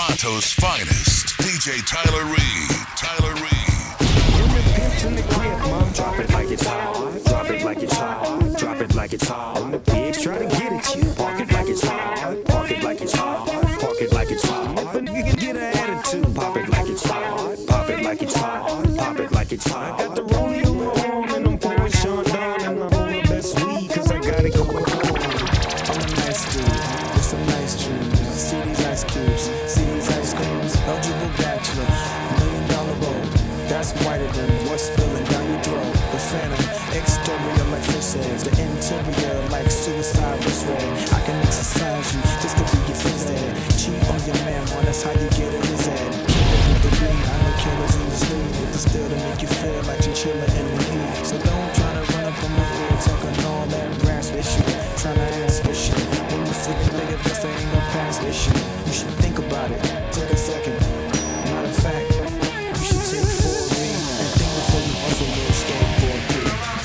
Toronto's finest, DJ Tyler Reed. Tyler Reed. When the pimp's in the crib, mom, drop it like it's hot. Drop it like it's hot. Drop it like it's hot. When the pigs try to get at you, park it like it's hot. Park it like it's hot. Park it like it's hot. If a nigga can get an attitude, pop it like it's hot. Pop it like it's hot. Pop it like it's hot. I got the rollie on my arm and I'm pouring Sean down and I'm on the best weed cause I got it going on. I'm a nice dude. It's a nice dream. See these ice cubes. See these ice creams. Eligible bachelor. $1 million bowl. That's whiter than what's spilling down your throat. The phantom, exterior like fish eggs. The interior like suicide was red. I can exercise you just to be your phys ed. Cheat on your man, man, that's how you get in his head. With the beat, I know killers in the street. With the still to make you feel like you're chillin' in the heat. So don't try to run up on my ear talking all that grass issue. Tryna ask for shit. When you flip the nigga, this ain't no past issue. You should think about it. Take a second. Matter of fact, you should take 4 read and think before you offer a little skateboard beat.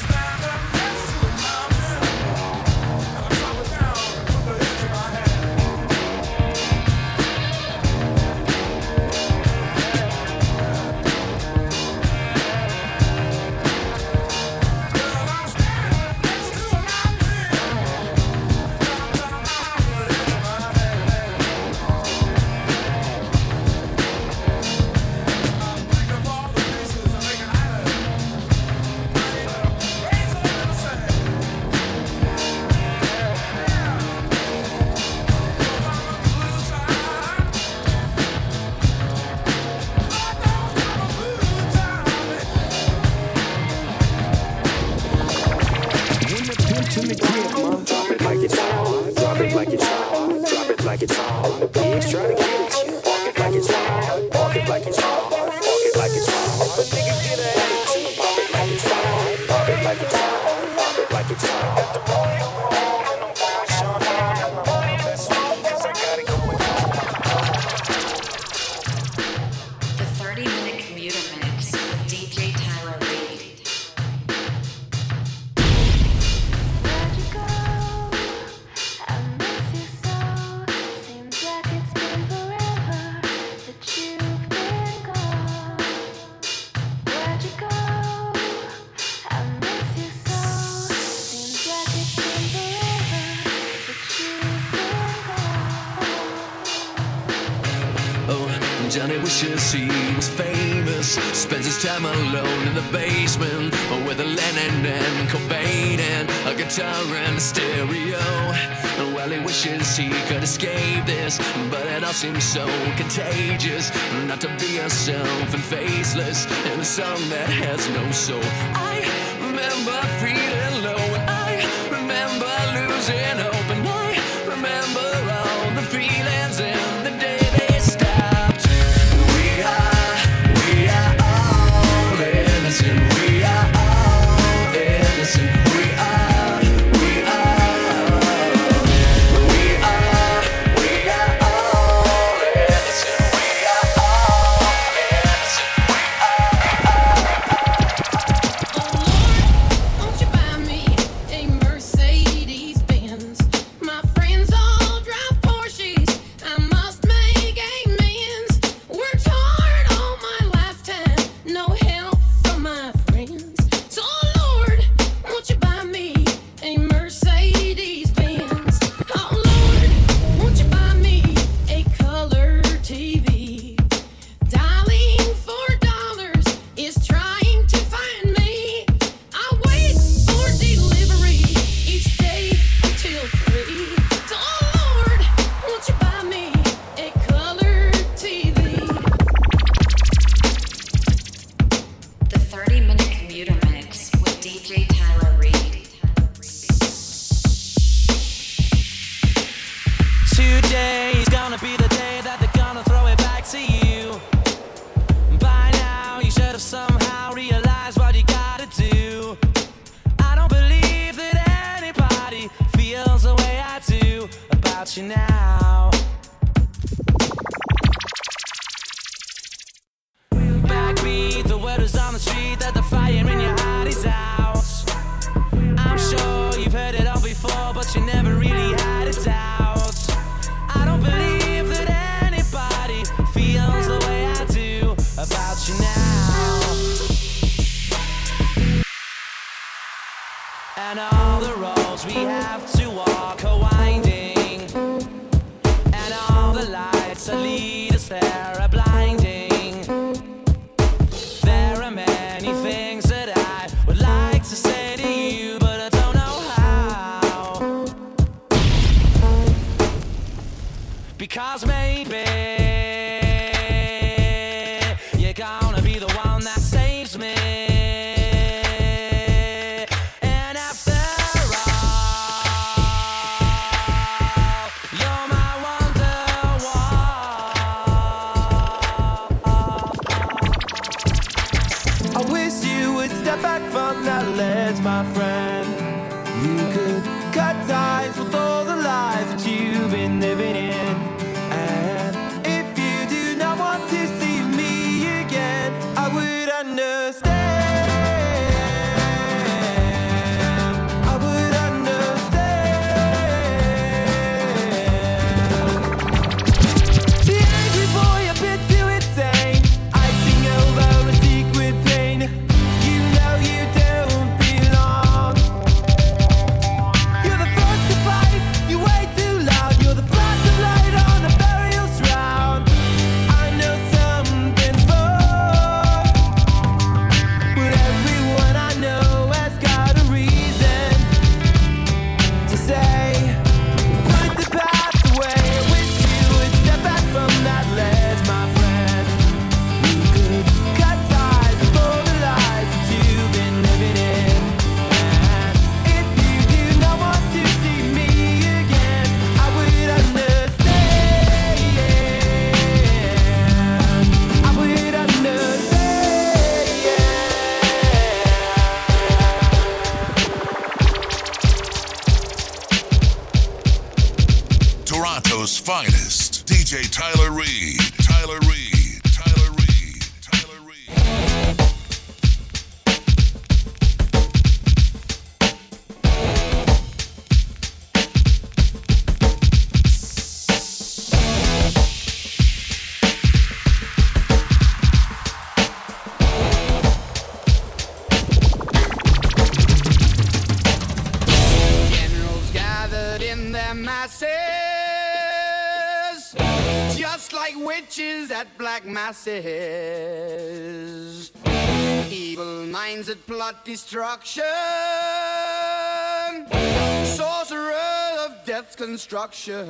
In the crib, mom, drop it like it's hot. Drop it like it's hot. Drop it like it's hot. The pigs try to get at you. Park it like it's hot. Park it like it's hot. Park it like it's hot. If a nigga get an attitude, pop it like it's hot. Pop it like it's hot. Pop it like it's hot. Got the rollie on my arm and I'm pouring Sean down and I'm on the best weed cause I got it going on. The 30-minute commuter mix with DJ Tyler Reed. Johnny wishes he was famous. Spends his time alone in the basement with a Lennon and Cobain and a guitar and a stereo. And while he wishes he could escape this, but it all seems so contagious. Not to be yourself and faceless in a song that has no soul. I remember feeling low and I remember losing hope and I remember all the feelings in the day they stopped. We are all innocent. We are all innocent. We are all innocent. We are all innocent. Oh Lord, won't you buy me a Mercedes Benz? My friends all drive Porsches. I must make amends. Worked hard all my lifetime, no help from my friends. So Lord, won't you buy me a Mercedes Benz? Oh Lord, won't you buy me a color TV? Dialing $4 is trying to find me. I wait for delivery each day until 3. So Lord, won't you buy me a color TV? The 30-minute commuter mix with DJ Tyler Reed. Today is gonna be the day that they're gonna throw it back to you. By now, you should have somehow realized what you gotta do. I don't believe that anybody feels the way I do about you now. Backbeat, the word is on the street that the fire in your heart is out. I'm sure you've heard it all before, but you never really had a doubt. I don't believe that anybody Because maybe you're gonna be the one that saves me. And after all, you're my wonderwall. I wish you would step back from that ledge, my friend. You could cut ties with all the lies that you've been living in. And if you do not want to see me again, I would understand. I would understand. The angry boy a bit too insane, icing over a secret pain. You know you don't belong. You're the first to fight, you wait too loud. You're the flash of light on the burial shroud. I know something's wrong, but everyone I know has got a reason to say, put the past away. I wish you would step back from that ledge, my friend. You could cut ties with all the lies that you've been living in. And if you do not want to see me again, I would understand. I would understand. Toronto's finest, DJ Tyler Reed. Tyler Reed. Tyler Reed. Tyler Reed. Generals gathered in their masses, just like witches at black masses. Evil minds that plot destruction, sorcerer of death's construction.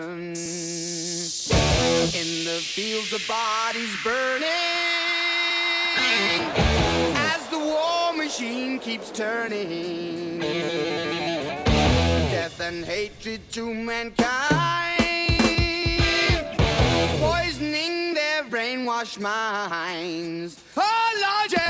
In the fields of bodies burning, as the war machine keeps turning. Death and hatred to mankind, poisoning their brainwashed minds. Oh Lord, yeah.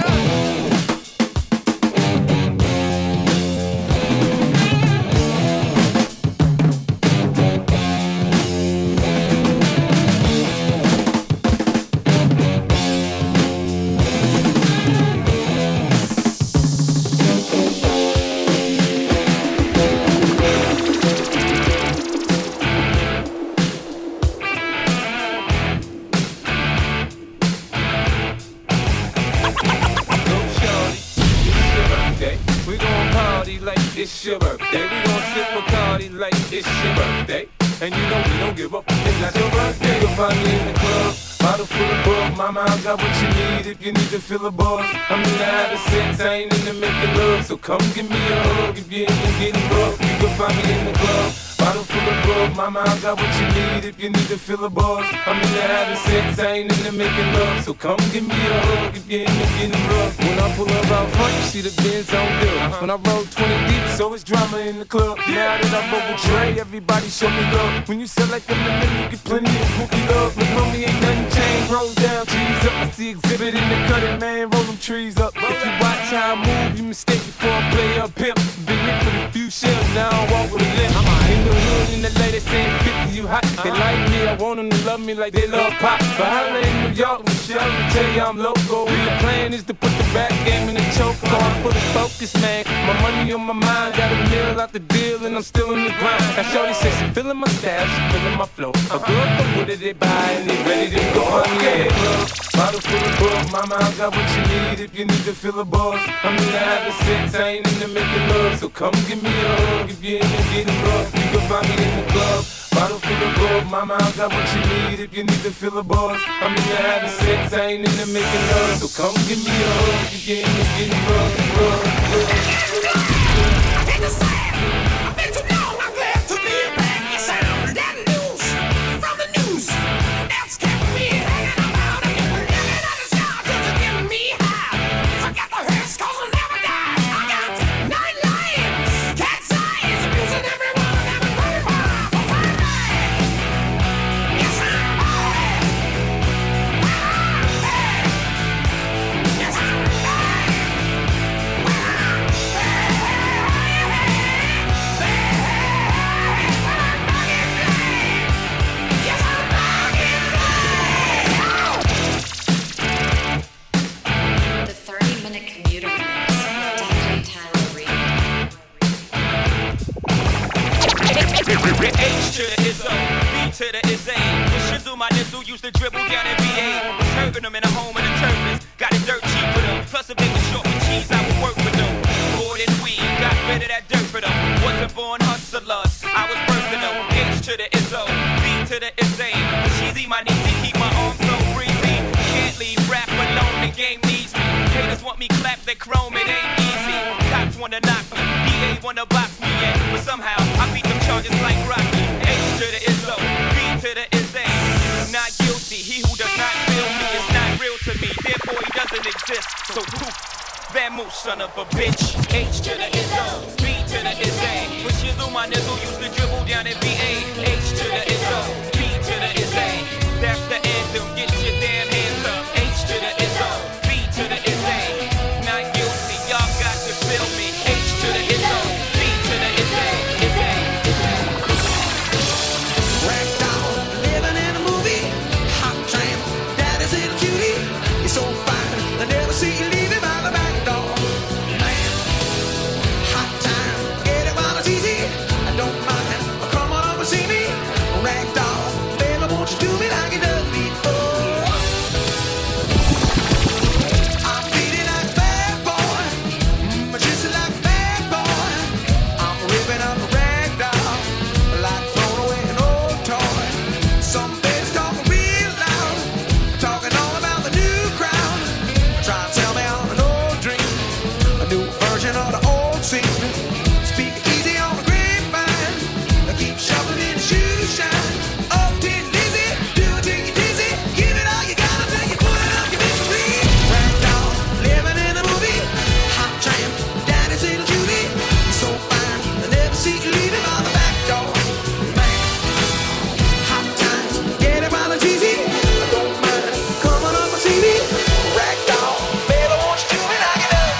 It's your birthday, we gon' sip Bacardi like it's your birthday. And you know we don't give up, it's not your birthday. You'll find me in the club, bottle full of bug. Mama, I got what you need if you need to feel a buzz. I'm in the having sex, I ain't into making love. So come give me a hug if you're into getting rough. You can find me in the club, bottle full of bug. Mama, I got what you need if you need to feel a buzz. I'm in the having sex, I ain't into making love. So come give me a hug if you're into getting rough. When I pull up out front, you see the Benz on dub. When I roll 20 deep, so it's drama in the club. Now that I'm over Dre, everybody show me love. When you sell like a million, you get plenty of cookie love. Look, homie, ain't nothing changed. Roll down, cheese up. I see exhibit in the cutting, man. Roll them trees up. If you watch how I move, you mistake before I play up pimp. Been hit with a few shells, now I walk with a limp. In the hood, in the lady saying 50, you hot. They like me, I want them to love me like they love pop. But holla in New York, Michelle, to tell you I'm local. The plan is to put the rap game in the choke. I'm fully focused, man. My money on my mind, got a meal out the deal, and I'm still in the grind. Now shorty says she feeling my style, she feeling my flow. A girl from Wooded, they buy and they ready to go. Yeah, bottle full of bug, mama, I got what you need if you need to feel a buzz. I'm in the having sex, I ain't into making love. So come give me a hug if you're into getting rough. You can find me in the club, bottle full of bug, mama, I got what you need if you need to feel a buzz. I'm in the having sex, I ain't into making love. So come give me a hug if you're into getting rough. In the sand, I've been too long, I'm glad to be back. It sounded that news from the news. to the is A. The shizzle, my nizzle used to dribble down in VA. Was hurting them in a home in the turbans. Got it dirt cheap for them. Plus if they was short with cheese, I would work with them. More than weed, got rid of that dirt for them. Wasn't born hustlers, I was bursting them. H to the is O, B to the is A. Sheezy, my niece, keep my arms so breezy. Can't leave rap alone, the game needs me. Haters want me clap the chrome, it ain't easy. Cops wanna knock me, DA wanna box me in. But somehow, I beat them charges like Rocky. H to the is O, B to the is A. Not guilty, he who does not feel me is not real to me. Therefore he doesn't exist, so poof. Vamoose, son of a bitch. H to the is O, B to the is A. When shizzle, my nizzle used to dribble down in VA. H to the is O, B to the is A. That's the anthem, get your damn hands up. H to the is O, B to the is A. Not guilty, y'all got to feel me. H to the is O, B to the is A, is A. Racked down, living in a movie. Hot tramp, daddy's a cutie. You're so fine, I never see you leaving by the back door. Man, hot time, get it while it's easy. I don't mind, come on over and see me. Racked down, baby, won't you do me like you done before? I'm feeling like bad boy, just like bad boy. I'm ripping up a rag doll, like throwing away an old toy. Some babies talking real loud, talking all about the new crowd. Try to tell me I'm an old dream, a new version of the old scene. Speak easy on the grapevine, I keep shoveling in the shoe shine. Oh, Tin Lizzy, do it till you're dizzy. Give it all you got until you put it up your misery. Racked down, living in a movie. Hot tramp, daddy's little cutie. You're so fine, I never see you leaving by the back door. Man, hot times, get it while it's easy. I don't mind, come on up and see me. Racked down, baby, won't you do me like you done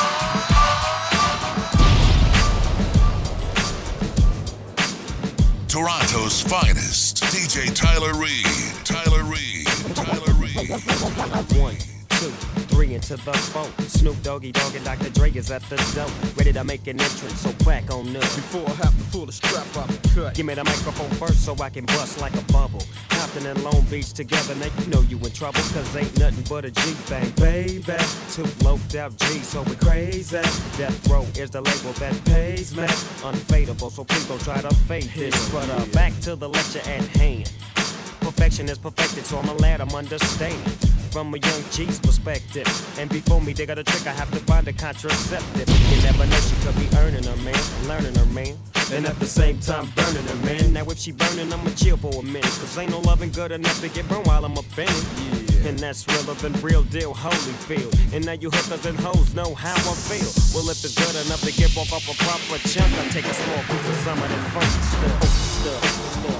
Toronto's finest, DJ Tyler Reed. Tyler Reed. Tyler Reed. 1, 2, 3 into the 4. Snoop Doggy Dogg and Dr. Dre is at the door, ready to make an entrance, so back on up. Before I have to pull the strap out the cut. Give me the microphone first so I can bust like a bubble. Compton and Long Beach together, now you know you in trouble, cause ain't nothing but a G-Bang, baby. 2 loped out G's, so we crazy. Death Row is the label that pays me. Unfadable, so please don't try to fade this. But back to the lecture at hand. Perfection is perfected, so I'm a lad, I'm understanding from a young G's perspective. And before me, they got a trick, I have to find a contraceptive. You never know, she could be earning her, man, learning her, man, and at the same time burning her, man. Now if she burning, I'ma chill for a minute, cause ain't no loving good enough to get burned while I'm up in it. Yeah. And that's realer than real deal, Holyfield. And now you hookers and hoes know how I feel. Well, if it's good enough to get off a proper chunk, I take a small piece of some of that funky stuff.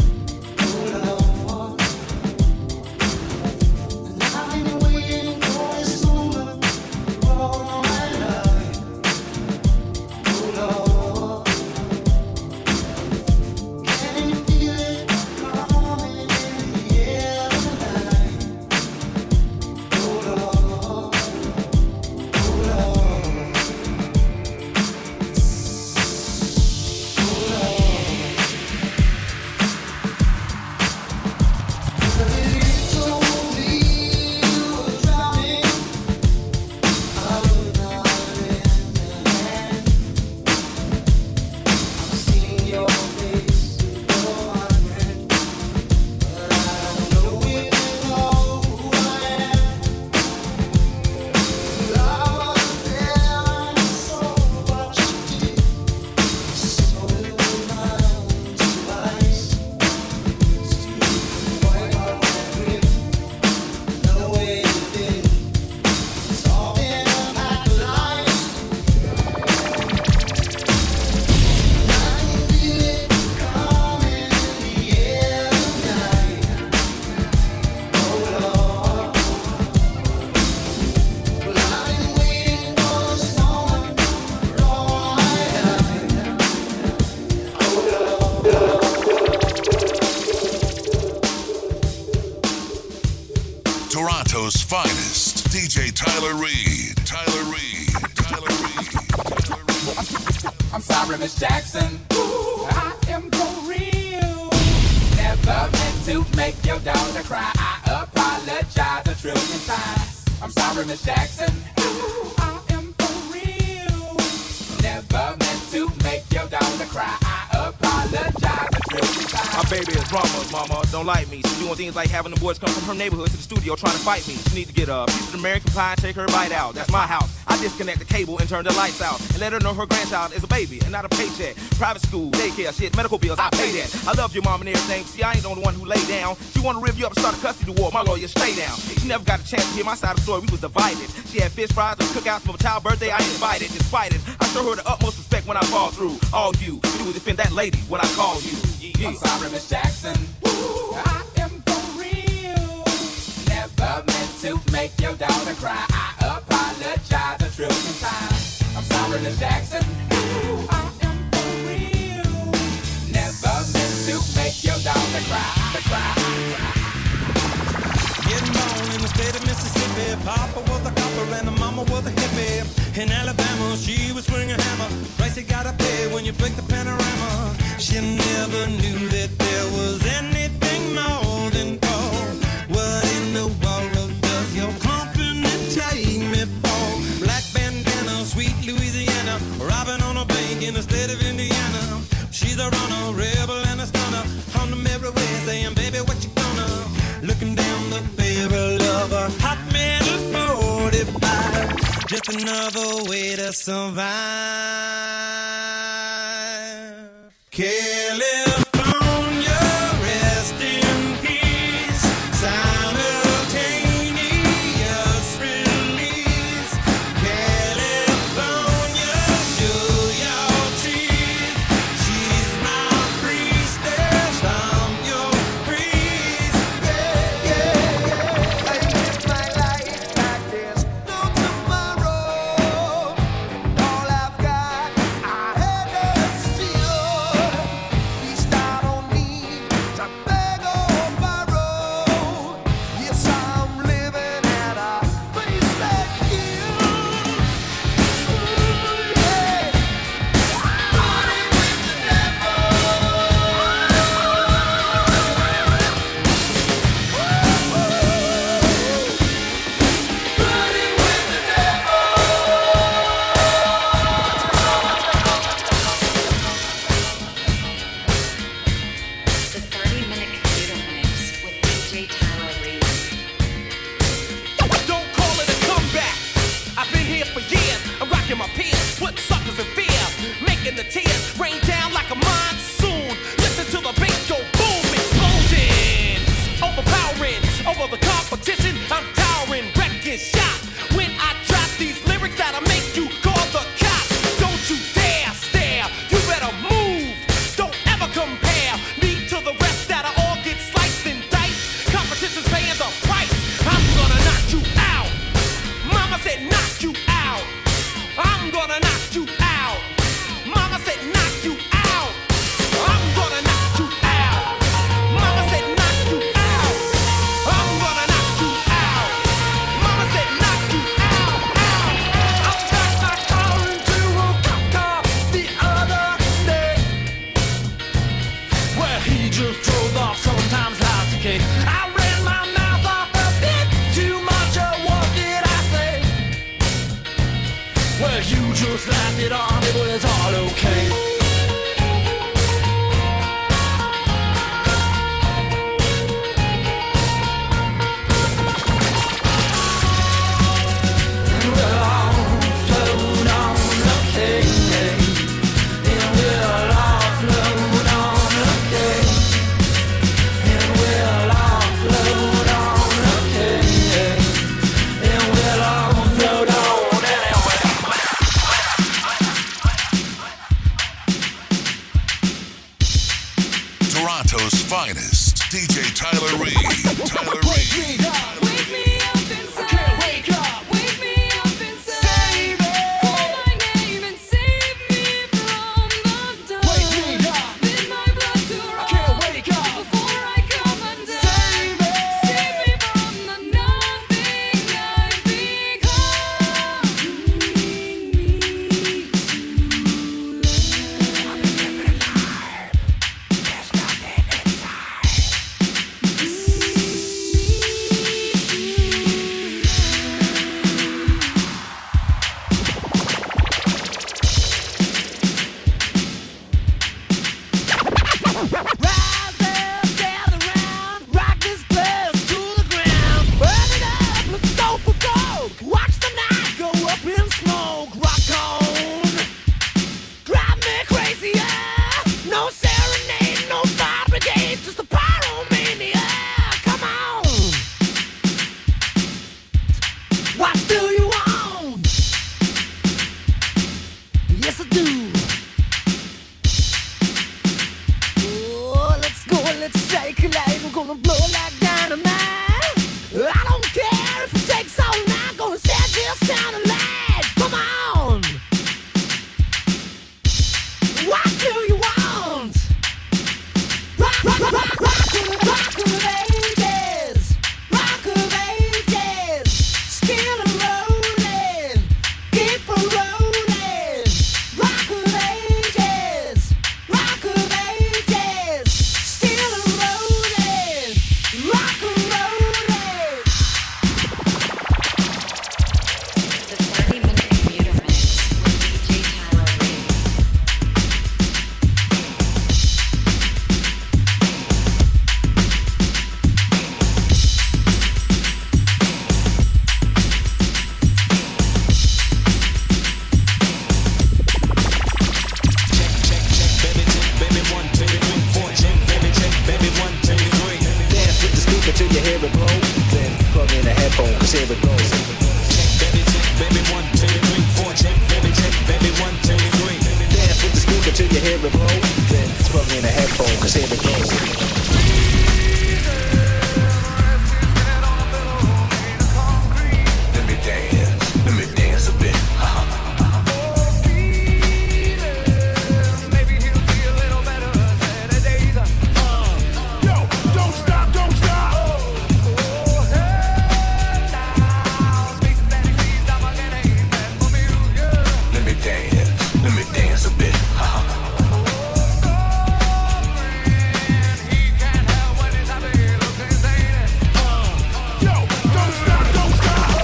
waiting for Tyler Reed. Tyler Reed. Tyler Reed. Tyler Reed. I'm sorry, Miss Jackson. Ooh, I am for real. Never meant to make your daughter cry. I apologize a trillion times. I'm sorry, Miss Jackson. Ooh, I am for real. Never meant to make your daughter cry. I apologize a trillion times. My baby is drama, mama, don't like me. She doing things like having the boys come from her neighborhood to the studio trying to fight me. She need to get a piece of American pie and take her bite out. That's my house. I disconnect the cable and turn the lights out and let her know her grandchild is a baby and not a paycheck. Private school, daycare, shit, medical bills, I pay that. I love your mom and everything. See, I ain't the only one who lay down. She wanna rip you up and start a custody war. My lawyer, stay down. She never got a chance to hear my side of the story. We was divided. She had fish fries and cookouts for my child's birthday. I ain't invited. Despite it, I show her the utmost respect when I fall through. All you do is defend that lady when I call you. Yeah. I'm sorry, Miss Jackson. Ooh, I am for real. Never meant to make your daughter cry. I apologize a trillion times. I'm sorry, Miss Jackson. Ooh, I am for real. Never meant to make your daughter cry. Getting born in the state of Mississippi. Papa was a copper and the mama was a hippie. In Alabama, she was swinging a hammer. Price you gotta pay when you break the panorama. She never knew that there was anything more than gold. What in the world does your company take me for? Black bandana, sweet Louisiana, robbing on a bank in the state of Indiana. She's a runner, rebel and a stunner. On the merry way saying, baby, what you gonna? Looking down the barrel of a hot metal 45. Just another way to survive. California, rest in peace. Simultaneous release. California, show your teeth. She's my priestess, I'm your priest. Yeah, yeah, yeah. I live my life like there's no tomorrow. All I've got, I had to steal. Least I don't need to beg or borrow. Yes, I'm living at a place like you. Ooh, yeah. Party with the devil. The 30-minute computer mix with DJ Tyler Reed. Don't call it a comeback. I've been here for years. I'm rocking my peers, putting suckers in fear, making the tears rain down like a monsoon. Listen to the bass go boom, explosions, overpowering over the competition. I'm towering, wrecking shop. When I drop these lyrics that'll make you call the cops. Don't you dare stare. You better move. Don't ever compare me to the rest that'll all get sliced and diced. Competition's paying the price. I'm gonna knock you out. Mama said knock you out. I'm gonna knock you out. Mama said knock you out. I'm gonna knock you out. Mama said knock you out. I'm gonna knock you out. Mama said knock you out. I got my car into a cop car the other day, where he just drove off, sometimes loud decay. I ran my mouth off a bit too much. What did I say? Well, you just laughed it off. It was all okay. We're all flown on the cake, and we'll all float on the cake, and we'll all float on the cake, and we'll all float on anyway. Sound alive, come on. What do you want? Rock, rock, rock, rock, rock of ages. Rock of ages. Still rolling. Keep rolling. Rock of ages. Rock of ages. Still rolling. Rock and rolling. The 30-minute commuter mix with DJ Tyler Reed. Dance with the speaker till you hear it blow. Then plug in a headphone, cause here it goes. Dance with the speaker till you hear it blow. Then plug in a headphone, cause here it goes. Let me dance a bit. Yo, don't stop, don't stop. Let me dance a bit. Yo, don't stop, don't stop.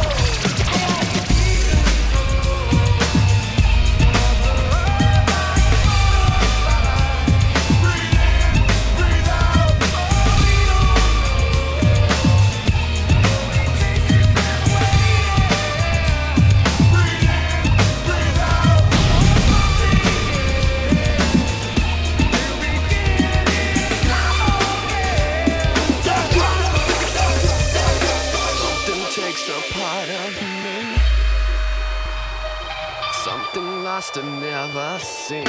Something takes a part of me. Something lost and never seen.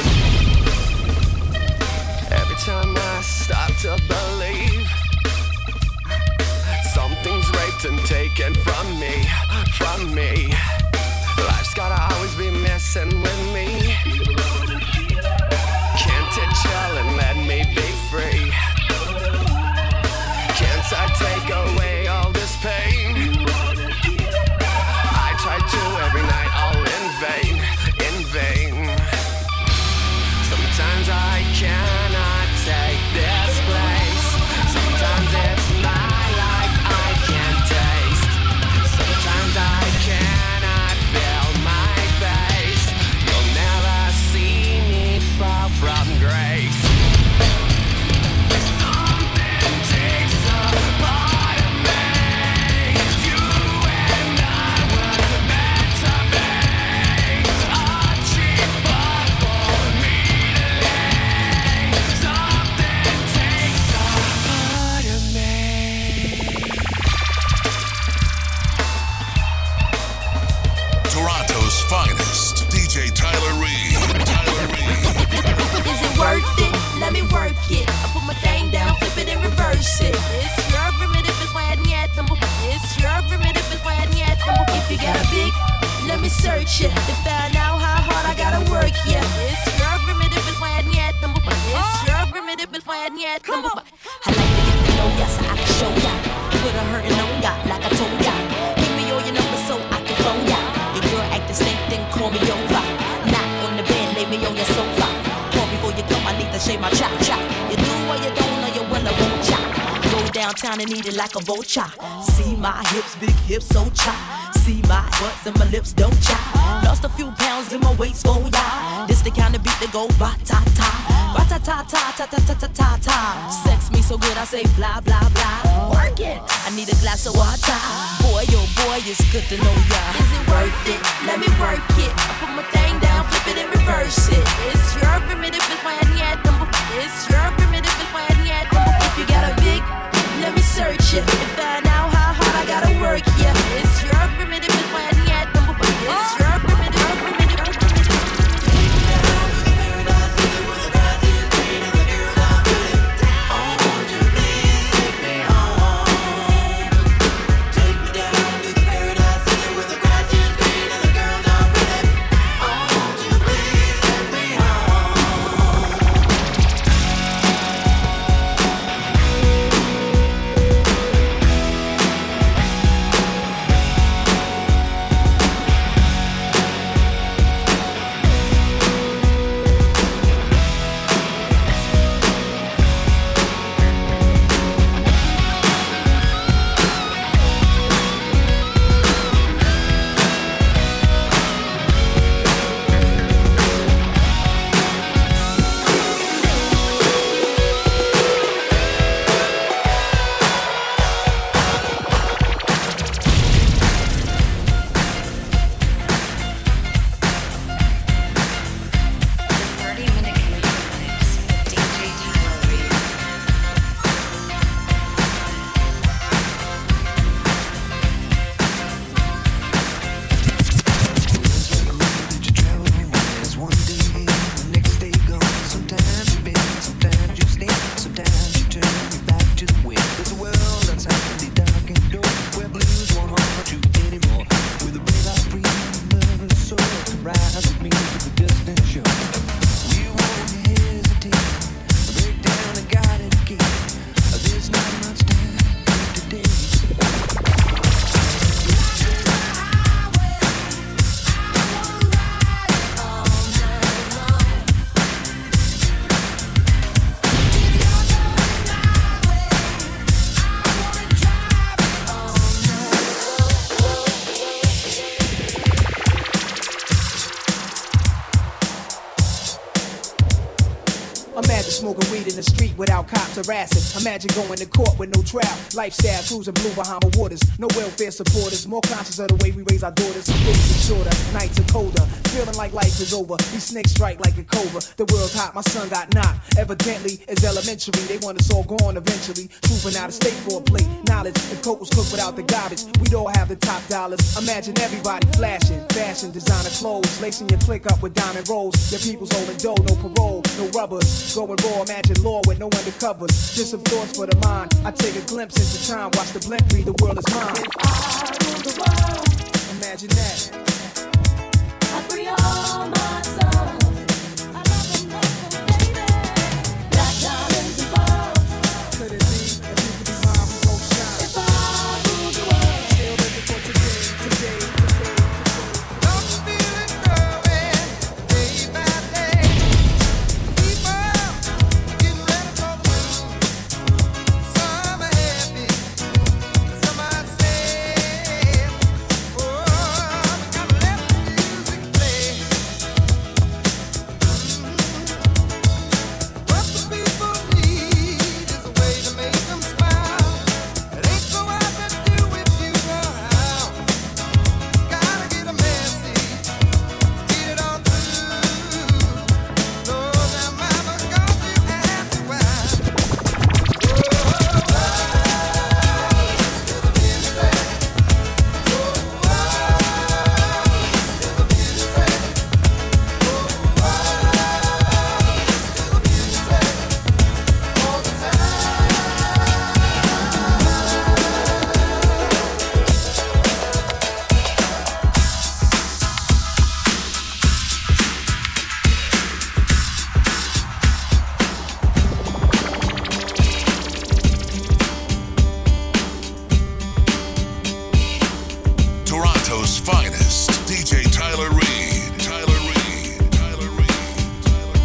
Every time I start to believe something's raped and taken from me. Life's gotta always be messing with me. Can't it chill and let me be free? Can't I take away all this pain? I try to every night, all in vain, in vain. Sometimes I cannot take this place. Sometimes it's my life I can't taste. Sometimes I cannot feel my face. You'll never see me fall from grace. Something takes a part of me. You and I were meant to be. A cheap but for me to lay. Something takes a part of me. Toronto's finest, DJ Tyler Reed. Tyler Reed. Is it worth it? Let me work it. I put my thing down, flip it and reverse it. It's your primitive ładnie. It's your primitive ładnie. If you got a big, let me search it to find out how hard I gotta work. Yeah, it's your primitive ładnie. It's your primitive ładnie. I like to get to know ya so I can show ya. Put a hurtin' on ya like I told ya. Give me all your numbers so I can phone ya. Your girl act the same thing, call me over. Not on the bed, lay me on your sofa. Call before you come, I need to shave my chop chop. You do or you don't, or you will or won't chop. Go downtown and eat it like a vulture. See my hips, big hips, so chop. See my butts and my lips don't chop. Lost a few pounds in my waist, oh yeah. This the kind of beat that go ba-ta-ta. Ba-ta-ta-ta-ta-ta-ta-ta-ta. Sex me so good I say blah, blah, blah. Work it. I need a glass of water. Boy, oh boy, it's good to know ya. Is it worth it? Let me work it. I put my thing down, flip it and reverse it. It's your primitive ładnie. It's your primitive ładnie. If you got a big, let me search it and find out how hard I gotta work. Yeah, it's your primitive ładnie. It's your primitive. Take me down to the paradise with a smoking weed in the street without cops harassing. Imagine going to court with no trial. Lifestyle cruising blue Bahama waters. No welfare supporters. More conscious of the way we raise our daughters. Days are shorter, nights are colder. Feeling like life is over. These snakes strike like a cobra. The world's hot, my son got knocked. Evidently, it's elementary. They want us all gone eventually. Trooping out of state for a plate. Knowledge, if coke was cooked without the garbage, we'd all have the top dollars. Imagine everybody flashing. Fashion, designer clothes. Lacing your click up with diamond rolls. Your people's holding dough, no parole, no rubbers. Going raw, imagine law with no undercovers. Just some thoughts for the mind. I take a glimpse into time, watch the blimp read, the world is mine. If I rule the world, imagine that. I free all my sons. I love them, baby. Black diamonds and pearls. Could it be if you could be mine, we both shine? If I rule the world, still living for today. Don't feel it growing day by day. People getting ready for the moon. Some are happy, some are sad. Oh, we gotta let the music play. What the people need is a way to make them smile. It ain't so hard to do if you know how. Gotta get a message, get it on through. Know that mama's got you happy wild. Toronto's finest, DJ Tyler Reed. Tyler Reed. Tyler Reed. Tyler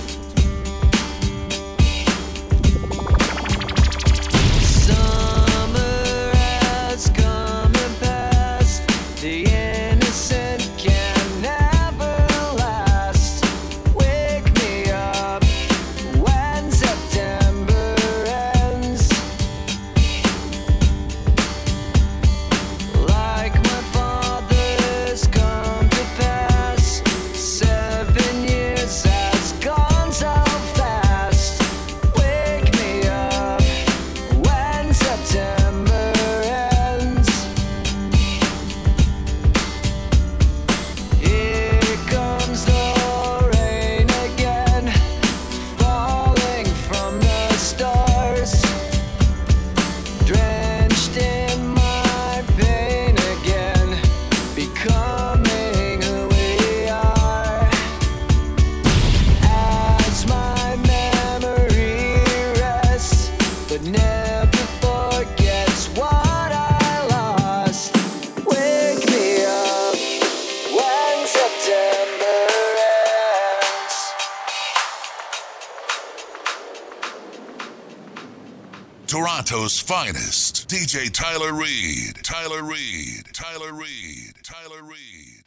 Reed. Summer has come and passed. The innocent can never last. Wake me up when September ends. Like my father's come to pass. 7 years has gone so fast. Wake me up when September ends. Here comes the rain again, falling from the stars, drenched in my pain again, becoming who we are. As my memory rests, but never forgets what I lost. Wake me up when September ends. Toronto's finest, DJ Tyler Reed. Tyler Reed. Tyler Reed. Tyler Reed.